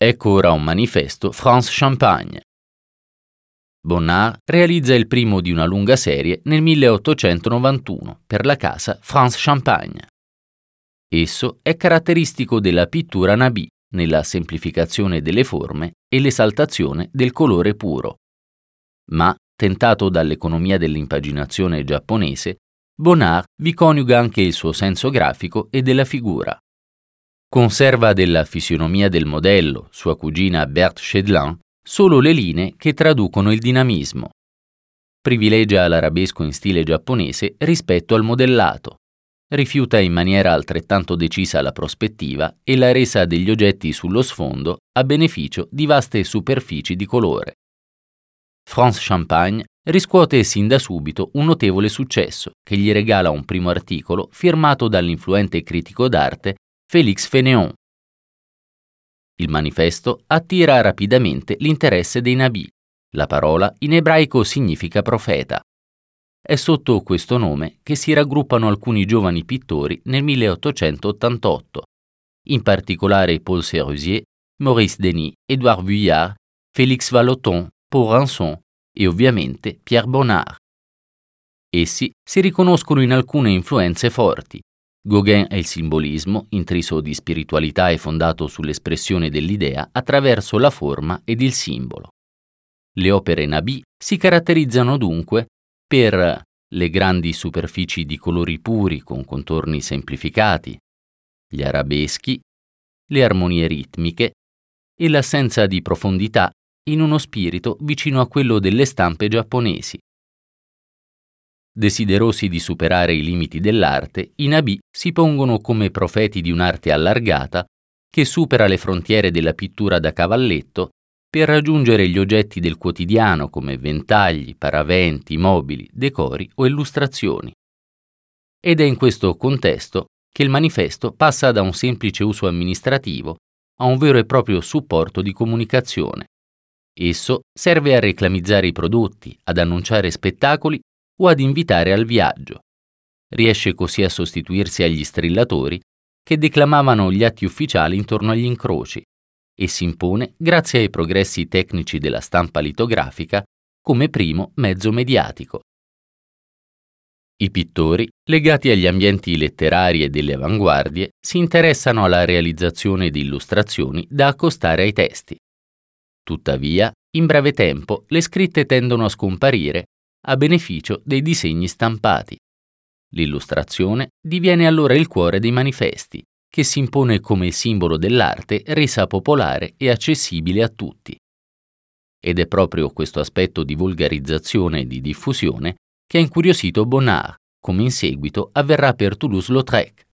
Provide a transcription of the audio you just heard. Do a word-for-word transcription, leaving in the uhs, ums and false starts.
Ecco ora un manifesto France Champagne. Bonnard realizza il primo di una lunga serie nel milleottocentonovantuno per la casa France Champagne. Esso è caratteristico della pittura Nabi nella semplificazione delle forme e l'esaltazione del colore puro. Ma, tentato dall'economia dell'impaginazione giapponese, Bonnard vi coniuga anche il suo senso grafico e della figura. Conserva della fisionomia del modello, sua cugina Berthe Chedlin, solo le linee che traducono il dinamismo. Privilegia l'arabesco in stile giapponese rispetto al modellato. Rifiuta in maniera altrettanto decisa la prospettiva e la resa degli oggetti sullo sfondo a beneficio di vaste superfici di colore. France Champagne riscuote sin da subito un notevole successo che gli regala un primo articolo firmato dall'influente critico d'arte Félix Fénéon. Il manifesto attira rapidamente l'interesse dei Nabi. La parola in ebraico significa profeta. È sotto questo nome che si raggruppano alcuni giovani pittori nel milleottocentottantotto, in particolare Paul Sérusier, Maurice Denis, Édouard Vuillard, Félix Vallotton, Paul Ranson e ovviamente Pierre Bonnard. Essi si riconoscono in alcune influenze forti. Gauguin è il simbolismo, intriso di spiritualità e fondato sull'espressione dell'idea attraverso la forma ed il simbolo. Le opere Nabi si caratterizzano dunque per le grandi superfici di colori puri con contorni semplificati, gli arabeschi, le armonie ritmiche e l'assenza di profondità in uno spirito vicino a quello delle stampe giapponesi. Desiderosi di superare i limiti dell'arte, i Nabi si pongono come profeti di un'arte allargata che supera le frontiere della pittura da cavalletto per raggiungere gli oggetti del quotidiano come ventagli, paraventi, mobili, decori o illustrazioni. Ed è in questo contesto che il manifesto passa da un semplice uso amministrativo a un vero e proprio supporto di comunicazione. Esso serve a reclamizzare i prodotti, ad annunciare spettacoli o ad invitare al viaggio. Riesce così a sostituirsi agli strillatori che declamavano gli atti ufficiali intorno agli incroci e si impone grazie ai progressi tecnici della stampa litografica come primo mezzo mediatico. I pittori, legati agli ambienti letterari e delle avanguardie, si interessano alla realizzazione di illustrazioni da accostare ai testi. Tuttavia, in breve tempo, le scritte tendono a scomparire a beneficio dei disegni stampati. L'illustrazione diviene allora il cuore dei manifesti, che si impone come simbolo dell'arte resa popolare e accessibile a tutti. Ed è proprio questo aspetto di volgarizzazione e di diffusione che ha incuriosito Bonnard, come in seguito avverrà per Toulouse-Lautrec.